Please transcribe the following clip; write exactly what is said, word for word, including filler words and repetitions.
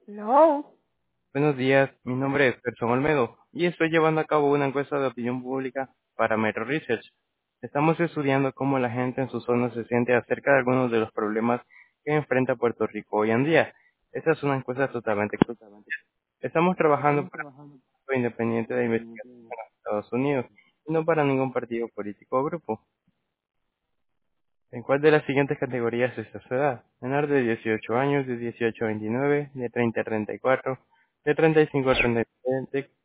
No. Buenos días, mi nombre es Gerson Olmedo y estoy llevando a cabo una encuesta de opinión pública para Metro Research. Estamos estudiando cómo la gente en su zona se siente acerca de algunos de los problemas que enfrenta Puerto Rico hoy en día. Esta es una encuesta totalmente. Estamos trabajando para un grupo independiente de investigación en los Estados Unidos y no para ningún partido político o grupo. ¿En cuál de las siguientes categorías está su edad? Menor de dieciocho años, de dieciocho a veintinueve, de treinta a treinta y cuatro, de treinta y cinco a treinta y nueve, de